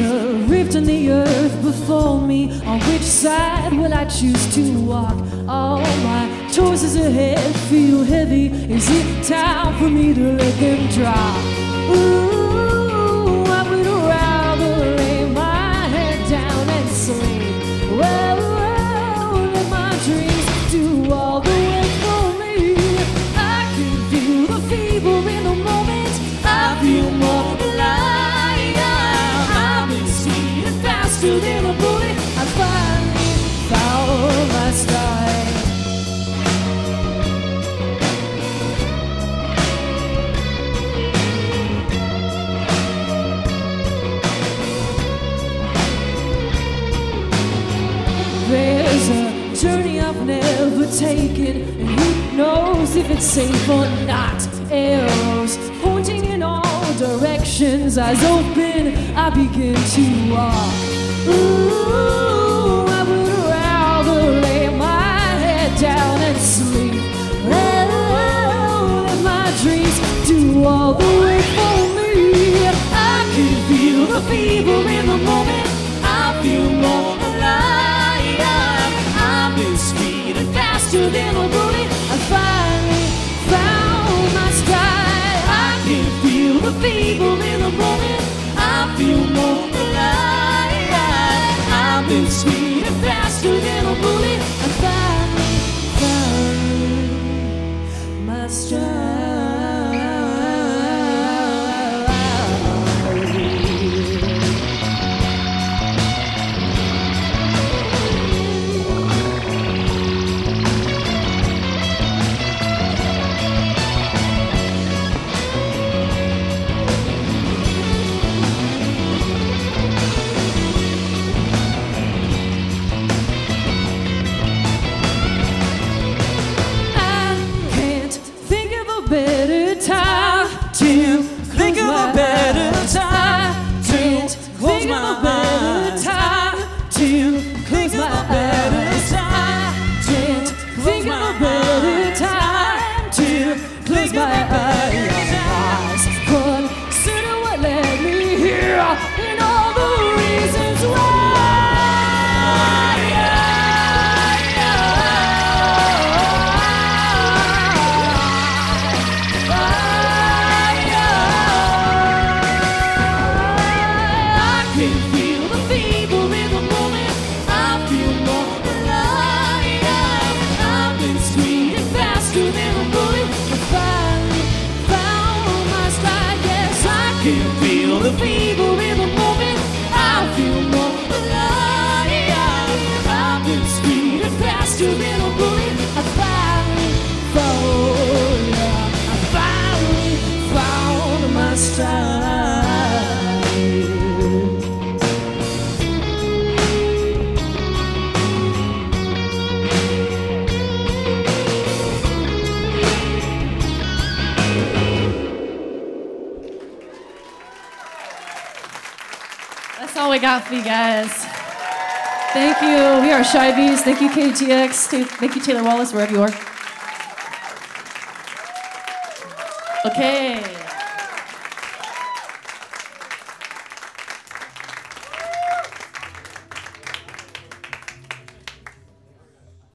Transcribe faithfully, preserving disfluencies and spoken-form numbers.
a rift in the earth before me. On which side will I choose to walk? All my choices ahead feel heavy. Is it time for me to let them drop? Ooh, I would rather lay my head down and sleep. Well, well, let my dreams do all the work for me. I can feel the fever in the moment. I feel more alive. I'm in sweet and faster than a bullet. I finally found my stride. There's a journey I've never taken, and who knows if it's safe or not. Arrows pointing in all directions, eyes open, I begin to walk. Ooh, I would rather lay my head down and sleep. Oh, let my dreams do all the work for me. I can feel the fever in the moment. I feel more alive. I've been sweet and faster than a bullet. I finally found my stride. I can feel the fever in the moment. I feel more alive. I've been sweet and faster than a bullet. I finally found my stride. Better time to think of a better time to close my eyes. To close my eyes. Think of a better time to close my eyes. Consider what led me here and all the reasons why. I can feel the fever in the moment. I feel more alive. I've been sweet and faster than a bullet. I finally found, yeah, I finally found my stride. That's all we got for you guys. Thank you. We are Shy Bees. Thank you, K T X. Thank you, Taylor Wallace, wherever you are. Okay.